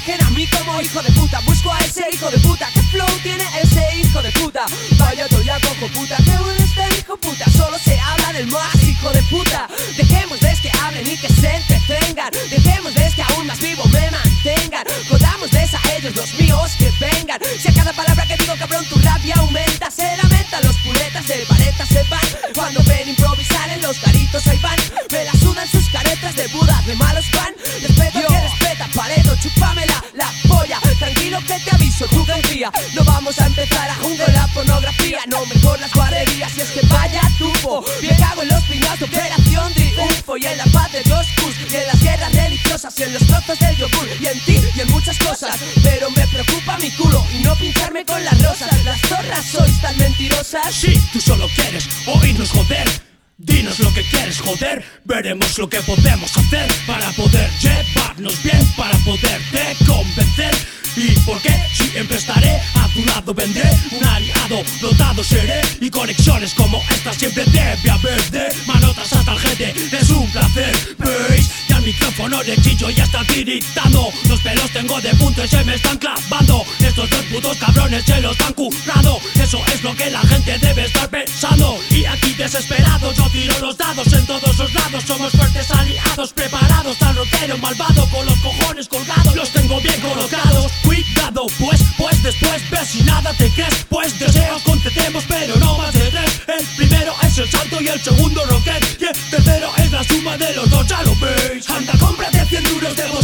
eligen a mí como hijo de puta. Busco a ese hijo de puta. ¿Qué flow tiene ese hijo de puta? Vaya toya cojo puta. Qué bueno este hijo puta. Solo se habla del más hijo de puta. Dejemos de que hablen y que se entretengan. Dejemos de que aún más vivo me mantengan. Jodamosles a ellos, los míos que vengan. Si a cada palabra que digo cabrón tu rabia aumenta. Se lamentan los puletas de paleta se van. Cuando ven improvisar en los garitos ahí van. Me la sudan sus caretas de Buda, de malos van. Respeto que respeta, Pareto, chúpamela la polla. Tranquilo que te aviso, tú confía. No vamos a empezar a jugar la pornografía. No, mejor las guarrerías y es que vaya tubo. Me cago en los piñados de Operación Triunfo. Y en la paz de los Cus. Y en las guerras religiosas. Y en los trozos del yogur. Y en ti y en muchas cosas. Pero me preocupa mi culo y no pincharme con las rosas. Las zorras sois tan mentirosas. Sí, tú solo quieres oírnos joder. Dinos lo que quieres, joder. Veremos lo que podemos hacer para poder llevarnos bien, para poderte convencer. ¿Y por qué? Siempre estaré a tu lado, vendré un aliado, dotado seré. Y conexiones como esta siempre debe haber. De manotas hasta el gente, es un placer. ¿Veis? Ya el micrófono de chillo ya está tiritando. Los pelos tengo de punto y se me están clavando. Estos dos putos cabrones se lo están currando. Eso es lo que la gente debe estar pensando. Y aquí desesperado yo tiro los dados en todos los lados. Somos fuertes aliados, preparados al rockero malvado. Con los cojones colgados, los tengo bien colocados. Cuidado, pues después ves si nada te crees. Pues deseos concedemos, pero no más de tres. El primero es el santo y el segundo rocker. Y el tercero es la suma de los dos, ya lo veis. Anda, cómprate 100 duros de vos.